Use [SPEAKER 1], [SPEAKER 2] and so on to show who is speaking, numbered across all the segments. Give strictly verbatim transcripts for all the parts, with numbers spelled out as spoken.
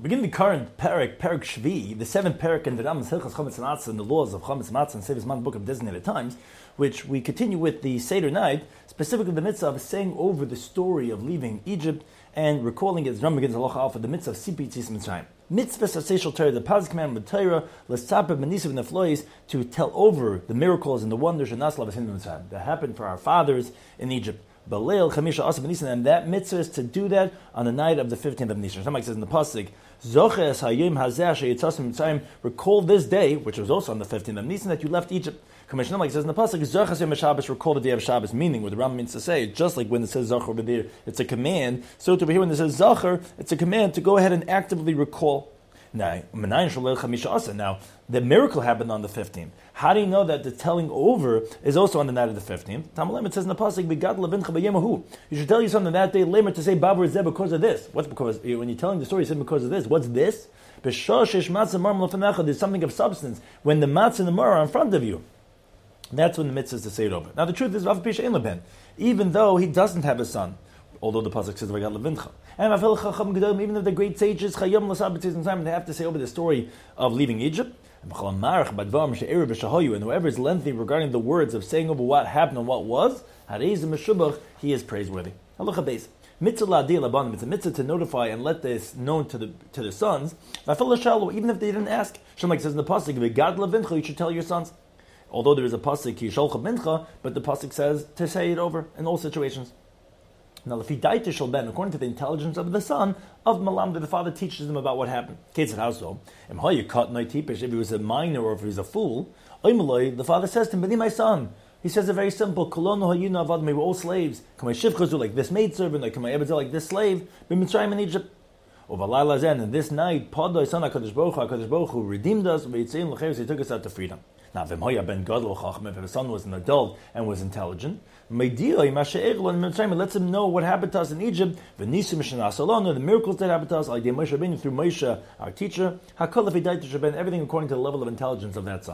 [SPEAKER 1] Begin the current Perek, Perek Shvi, the seventh Perek in the Rambam's Hilchos Chametz Matzah and the laws of Chametz Matzah and Sevis Man Book of Designated Times, which we continue with the Seder night, specifically the mitzvah of saying over the story of leaving Egypt and recalling it, as Rambam begins Halacha Alpha, the mitzvah of Sipi Tzis Mitzrayim. Mitzvah Saseshal Torah, the positive command of Torah, L'Saper B'Nisav Neflois, to tell over the miracles and the wonders of Nasla V'Sin Mitzrayim that happened for our fathers in Egypt. Baleil Chamisha Asab Nisan, and that mitzvah is to do that on the night of the fifteenth of Nisan. Somebody says in the pasuk, Zoches Hayim Hazeh Sheyitzasim Mitzrayim, recall this day, which was also on the fifteenth of Nisan, that you left Egypt. Commissioner like says in the pasuk, Zoches Yom Shabbos, recall the day of Shabbos, meaning what the Rambam means to say, just like when it says Zachar over there, it's a command. So to be here when it says Zachar, it's a command to go ahead and actively recall. Now, now, the miracle happened on the fifteenth. How do you know that the telling over is also on the night of the fifteenth? It says in the pasuk, you should tell you something that day later to say Babar Zeh because of this. What's because? When you're telling the story, you say because of this. What's this? There's something of substance when the matzah and the mar are in front of you. That's when the mitzvah is to say it over. Now the truth is, even though he doesn't have a son, although the pasuk says Vagat Levincha. And even if the great sages Chayam they have to say over the story of leaving Egypt, and whoever is lengthy regarding the words of saying over what happened and what was, he is praiseworthy. Mitzvah it's a mitzvah to notify and let this known to the to the sons, even if they didn't ask. Like says in the pasuk, Vagat Levincha, you should tell your sons. Although there is a pasuk Yisholcha Mincha, but the pasuk says to say it over in all situations. Now, if he died to Shalben, according to the intelligence of the son of Malam, the father teaches him about what happened. Case of how so? If he was a minor or if he was a fool, the father says to him, "B'ni, my son." He says it very simple. We were all slaves. Like this maidservant, like like this slave, in Egypt. And this night, HaKadosh Baruch Hu redeemed us. He took us out to freedom. Now, if the son was an adult and was intelligent, it lets him know what happened to us in Egypt, the miracles that happened to us, through Moshe, our teacher, everything according to the level of intelligence of that son.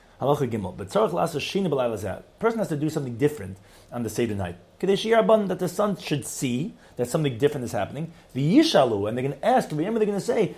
[SPEAKER 1] The person has to do something different on the Seder night. That the son should see that something different is happening. The Yishalu, and they're going to ask, remember they're going to say,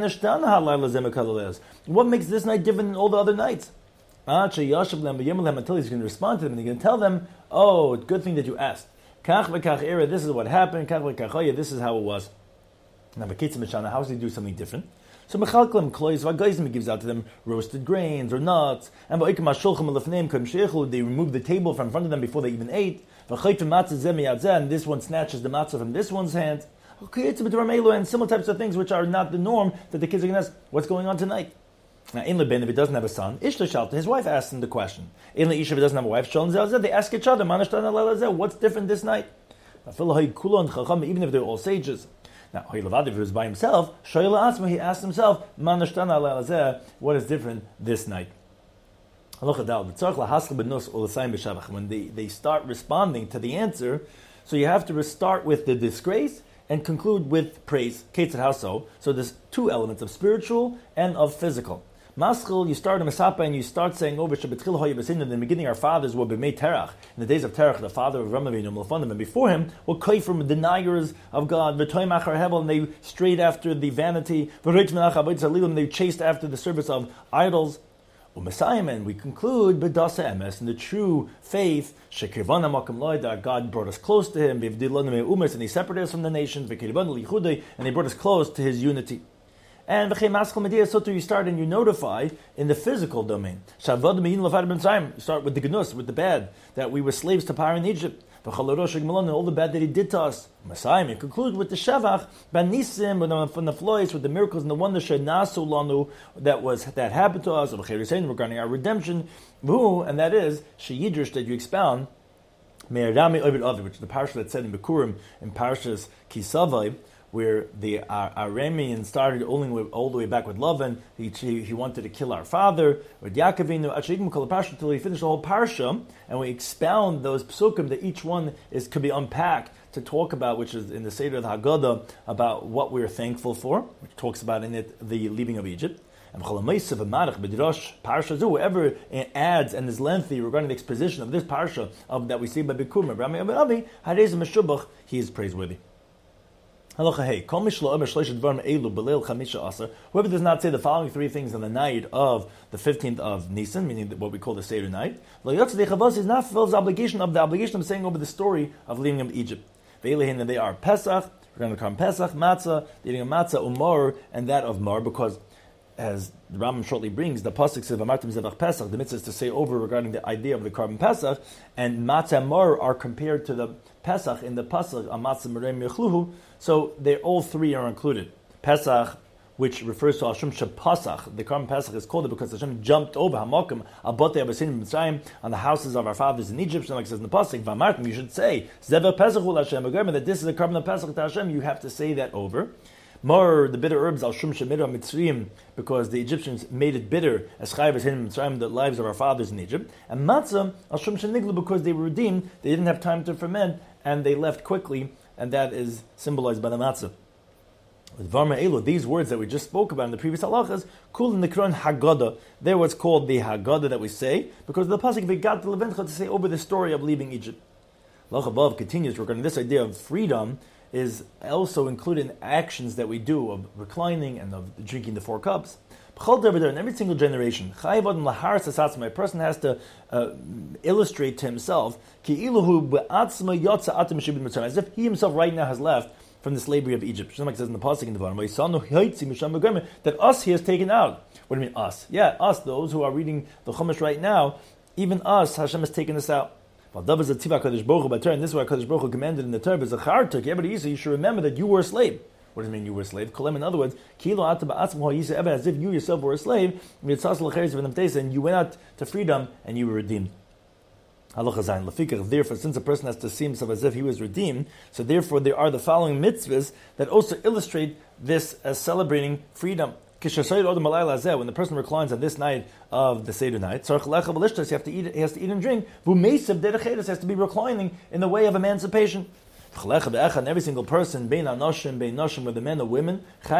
[SPEAKER 1] what makes this night different than all the other nights? Until he's going to respond to them, and he's going to tell them, oh, good thing that you asked. This is what happened. This is how it was. Now, how does he do something different? So Mechalklem Klois, he gives out to them roasted grains or nuts, and they remove the table from in front of them before they even ate. And this one snatches the matzah from this one's hand. And similar types of things which are not the norm that the kids are going to ask, what's going on tonight? Now, in Leben, if he doesn't have a son, Ishla Shalta, his wife asks him the question. In Isha, if he doesn't have a wife, they ask each other, what's different this night? Even if they're all sages. Now, if he was by himself, he asked himself, what is different this night? When they, they start responding to the answer, so you have to start with the disgrace and conclude with praise. How so? So there's two elements, of spiritual and of physical. Maschil, you start a Masapa and you start saying over Shabbatkil Hoyabasin, in the beginning our fathers were B'mei Terach. In the days of Terach, the father of Ramavinu, Melafanim, and before him were Kaifrim, deniers of God, V'toim Achar Hevel, and they strayed after the vanity, V'roit Menach Avodah Zalilim, and they chased after the service of idols. U'Mesayim, and we conclude B'dasa Emes, in the true faith, Shekirvana Makam Loi, that God brought us close to him, V'vdilonu Me'umes, and he separated us from the nations, V'kirvanu Lichudei, and he brought us close to his unity. And so too you start and you notify in the physical domain. You start with the gnus, with the bad, that we were slaves to power in Egypt. And all the bad that he did to us. Messiah, you conclude with the Shavach, Banisim, from the floys, with the miracles and the wonders that was that happened to us, regarding our redemption. And that is, Sheyidrish, that you expound, which is the parasha that said in Bikurim, in Parashas Kisavai, where the uh, Arameans started all, all the way back with Lavan. He, he, he wanted to kill our father, with Yaakovinu, until he finished the whole parsha, and we expound those psukim that each one is could be unpacked to talk about, which is in the Seder of the Haggadah, about what we're thankful for, which talks about in it the leaving of Egypt. And whoever adds and is lengthy regarding the exposition of this parsha of, that we see by Bikurim, he is praiseworthy. Halacha hey, kol mishlo omer shleisha dvarim elu b'leil chamisha aser. Whoever does not say the following three things on the night of the fifteenth of Nisan, meaning what we call the Seder night, lo yotze dechavos is not fulfills the obligation of the obligation of saying over the story of leaving of Egypt. Ve'elehin, and they are Pesach, we're going to call Pesach, Matzah, the eating of Matzah, Umar, and that of Mar, because as the Rambam shortly brings, the pasuk says Amartim Zevach Pesach, the mitzvah is to say over regarding the idea of the carbon Pesach, and Matzah and Mar are compared to the Pesach in the pasuk Amatzah Merem Yechluhu, so they all three are included. Pesach, which refers to Hashem Shepasach, the carbon Pesach is called it because Hashem jumped over Hamakim Abote Abasim Mitzrayim on the houses of our fathers in Egypt, like it says in the pasuk. V'amartim, you should say Zevach Pesach Ul Hashem, that this is the carbon Pesach to Hashem. You have to say that over. More the bitter herbs al shum shemira mitzrayim, because the Egyptians made it bitter as chayv as him mitzrayim, the lives of our fathers in Egypt, and matzah al shum sheniglu, because they were redeemed, they didn't have time to ferment and they left quickly, and that is symbolized by the matzah. With Varma Elu, these words that we just spoke about in the previous halachas, kul in the Quran Haggadah, they're what's called the Haggadah that we say because the pasuk we got the Levencha to say over the story of leaving Egypt. Lach above continues regarding this idea of freedom. Is also included in actions that we do of reclining and of drinking the four cups. In every single generation, a person has to uh, illustrate to himself as if he himself right now has left from the slavery of Egypt. Just like it says in the pasuk in the bottom, that us he has taken out. What do you mean us? Yeah, us, those who are reading the Chumash right now, even us, Hashem has taken us out. And this is why Kadosh Baruch Hu commanded in the Torah, you should remember that you were a slave. What does it mean you were a slave? In other words, as if you yourself were a slave, and you went out to freedom and you were redeemed. Therefore, since a person has to see himself as if he was redeemed, so therefore there are the following mitzvahs that also illustrate this as celebrating freedom. When the person reclines on this night of the Seder night, he have to eat, he has to eat and drink. Has to be reclining in the way of emancipation. And every single person, bein anoshim, bein noshim, whether men or women,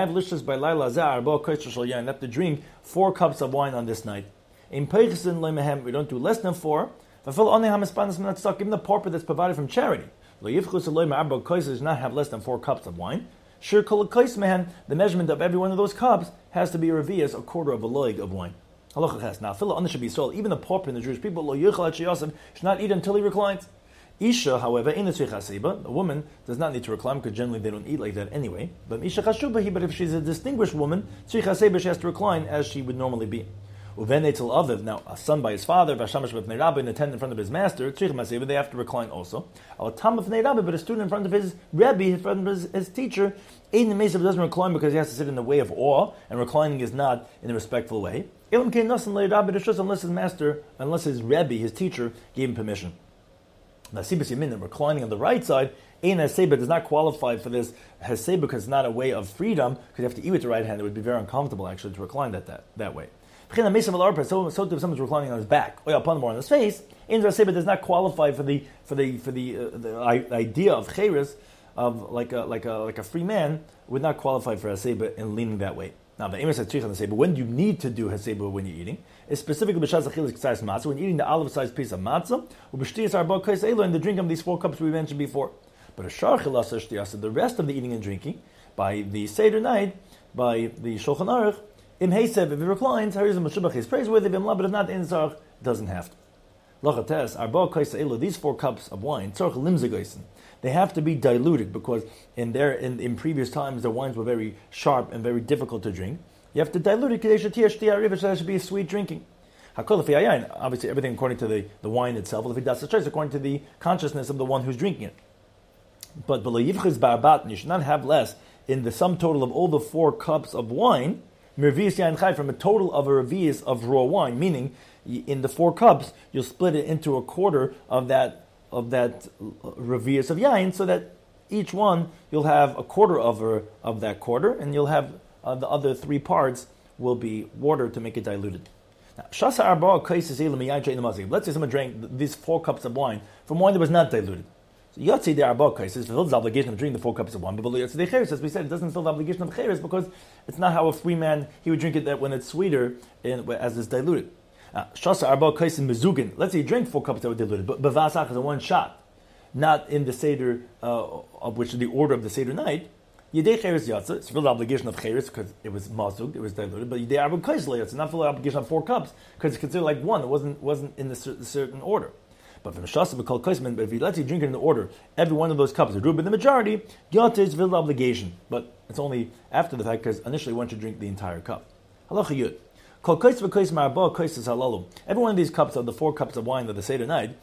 [SPEAKER 1] have to drink four cups of wine on this night. We don't do less than four. Even the pauper that's provided from charity does not have less than four cups of wine. Sure, the measurement of every one of those cups has to be a revius, a quarter of a leg of wine. Now, even the pauper in the Jewish people should not eat until he reclines. Isha, however, in the a woman does not need to recline because generally they don't eat like that anyway. But Isha Chashubahi, but if she's a distinguished woman, she has to recline as she would normally be. Now, a son by his father, an attendant in front of his master, they have to recline also. But a student in front of his Rebbe, in front of his, his teacher, doesn't recline because he has to sit in the way of awe, and reclining is not in a respectful way. Unless his master, unless his Rebbe, his teacher, gave him permission. Now, reclining on the right side, Ein Haseba does not qualify for this Haseba because it's not a way of freedom, because you have to eat with the right hand. It would be very uncomfortable actually to recline that that, that way. So, so if someone's reclining on his back or upon more on his face, Ein Haseba does not qualify for the for the for the, uh, the idea of cheres, of like a like a like a free man would not qualify for Haseba in leaning that way. Now, the Amos Haseba, Haseba, when you need to do Haseba when you're eating, is specifically b'shas achilas k'tzayis matzah, when you're eating the olive-sized piece of matzah, ub'shtiyas arba kais elo, and the drink of these four cups we mentioned before. But a shar chilasa shtiyasa, the rest of the eating and drinking, by the Seder night, by the Shulchan Aruch, im heisev, if he reclines, harizim meshubach is praiseworthy, but if not, in tzarch, doesn't have to. Lachates, arba kais elo, these four cups of wine, tzarch limzagoisen, they have to be diluted because in their in, in previous times the wines were very sharp and very difficult to drink. You have to dilute it because there should be a sweet drinking. Obviously, everything according to the, the wine itself. If it does choice according to the consciousness of the one who's drinking it. But you should not have less in the sum total of all the four cups of wine. From a total of a revius of raw wine, meaning in the four cups you'll split it into a quarter of that. of that revius of yain, so that each one you'll have a quarter of a, of that quarter, and you'll have uh, the other three parts will be water to make it diluted. Now, shasa arba kaisis elam yain namazi. Let's say someone drank these four cups of wine from wine that was not diluted. So yotzi the arba kaisis fulfills the obligation of drinking the four cups of wine, but yotzi the cheres, as we said, it doesn't fulfill the obligation of cheres because it's not how a free man he would drink it that when it's sweeter in, as it's diluted. Shasa arba kaisim mezugin. Let's say you drink four cups that were diluted, but bevasach is a one shot, not in the seder uh, of which is the order of the seder night. Yidei Cheres Yatsa, it's full obligation of Cheres because it was mazug, it was diluted, but Yidei Arba Kaisla Yatsa, not full obligation of four cups because it's considered like one, it wasn't wasn't in the certain order. But from Shasa, we call Kaisman, but if he lets you drink it in the order, every one of those cups, the Ruba, the majority, Yatsa is full obligation, but it's only after the fact because initially one should drink the entire cup. Halacha Yud. Every one of these cups of the four cups of wine of the Seder night,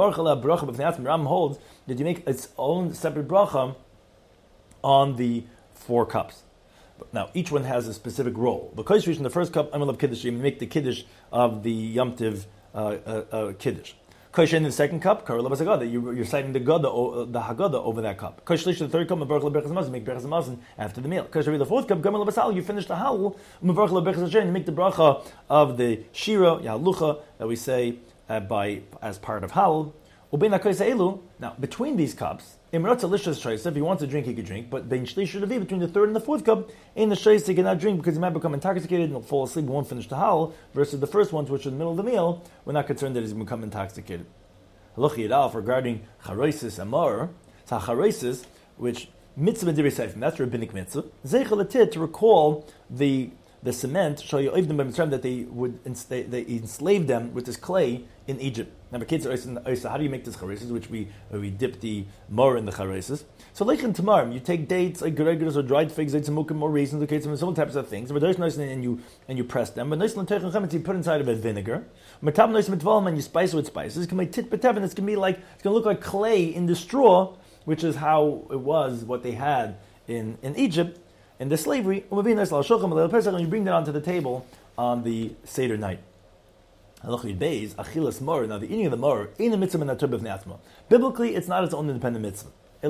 [SPEAKER 1] Ram holds that you make its own separate bracha on the four cups. Now, each one has a specific role. The Kosher in the first cup, Amal of Kiddush, you make the Kiddush of the Yom Tiv uh, uh, uh, Kiddush. Kosher in the second cup, Karel Basagada, you're citing the Gada, the Haggadah over that cup. Kosher in the third cup, Mavarch LeBerchas Mazon, make Berchas Mazon after the meal. Kosher in the fourth cup, Gamal Basal, you finish the Halal, Mavarch LeBerchas Hashem, you make the bracha of the Shira, Yalucha, that we say uh, by as part of Halal. Now, between these cups, if he wants to drink, he could drink, but between the third and the fourth cup, in the shayis he cannot drink because he might become intoxicated and he'll fall asleep and won't finish the hal, versus the first ones, which is in the middle of the meal, we're not concerned that he's become intoxicated. Halacha Yidalf regarding charoisis amar, so charoisis, which mitzvah d'rei seifim, that's rabbinic mitzvah, zeichel atit, to recall the the cement, show you that they would they, they enslaved them with this clay in Egypt. Now, kids are how do you make this charesis, which we we dip the mar in the charesis? So, like in tomorrow, you take dates, like regulars or dried figs, dates, mukim, or raisins, okay, some several types of things. But there's nice and you and you press them. But nice and you put inside of it vinegar. Matab nice and you spice it with spices. It can be tit and it's gonna be like it's gonna look like clay in the straw, which is how it was what they had in in Egypt. In the slavery, and you bring that onto the table on the Seder night. Now, the eating of the mar in a mitzvah. Biblically, it's not its own independent mitzvah.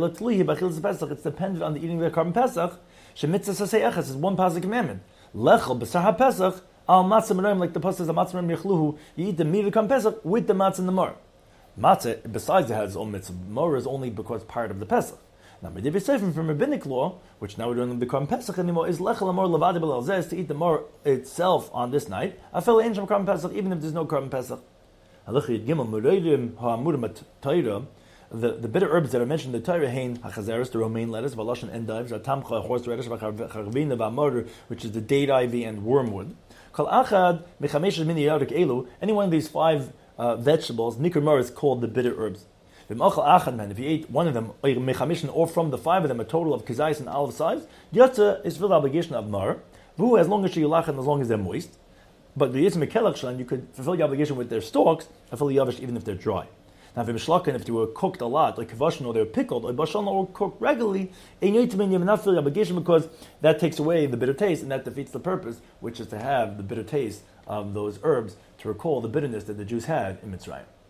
[SPEAKER 1] It's dependent on the eating of the Karban Pesach. Shemitzvah is one positive commandment. Lechel b'sar Pesach al matzah, like the pasuk says, matzah yechluhu. You eat the meat of the Karban Pesach with the matzah and the mar. Matzah, besides it has its own mitzvah. Mar is only because part of the Pesach. Now, from rabbinic law, which now we don't the Karban Pesach anymore, is lechel amor levadi b'lalzeh, to eat the mar itself on this night. Afel ein shem Karban Pesach, even if there's no Karban Pesach. The the bitter herbs that are mentioned in the Torah, hein hachazeres, the romaine lettuce, valoshan endives, atamcha, horseradish, v'charvina, v'amor, which is the date ivy and wormwood. Kol achad mechamesh mini yadik elu. Any one of these five uh, vegetables, nikar mar is called the bitter herbs. If you ate one of them, or from the five of them, a total of kizayis and olive size, yotza is for the obligation of mar. Vu, as long as you lachan, as long as they're moist. But the yitzim mekelachshan, you could fulfill the obligation with their stalks, fulfill the yavish even if they're dry. Now, if they were cooked a lot, like kavashan, or they were pickled, or bashan, or cooked regularly, you will not fulfill the obligation because that takes away the bitter taste, and that defeats the purpose, which is to have the bitter taste of those herbs to recall the bitterness that the Jews had in Mitzrayim.